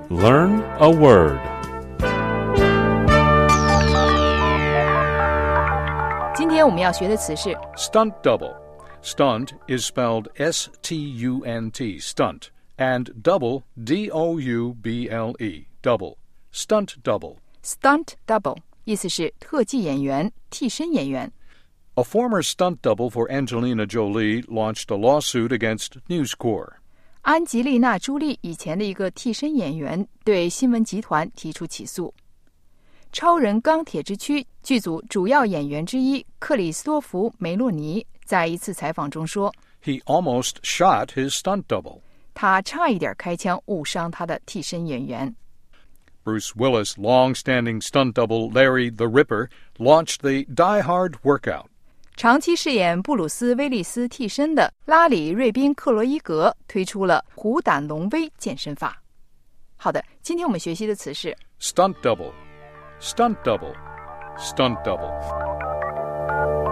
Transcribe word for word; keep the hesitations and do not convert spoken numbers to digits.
Learn a word. 今天我们要学的词是 Stunt double. Stunt is spelled S T U N T, stunt, and double, D O U B L E, double. Stunt double. stunt double 意思是特技演员、替身演员。 A former stunt double for Angelina Jolie launched a lawsuit against News Corp. 安吉丽娜·朱莉以前的一个替身演员对新闻集团提出起诉。超人钢铁之躯剧组主要演员之一克里斯多弗·梅洛尼在一次采访中说 He almost shot his stunt double. 他差一点开枪误伤他的替身演员。 Bruce Willis' long-standing stunt double Larry the Ripper launched the Die Hard workout. 长期饰演布鲁斯·威利斯替身的拉里·瑞宾·克罗伊格推出了虎胆龙威健身法。好的，今天我们学习的词是 Stunt double. Stunt double. Stunt double.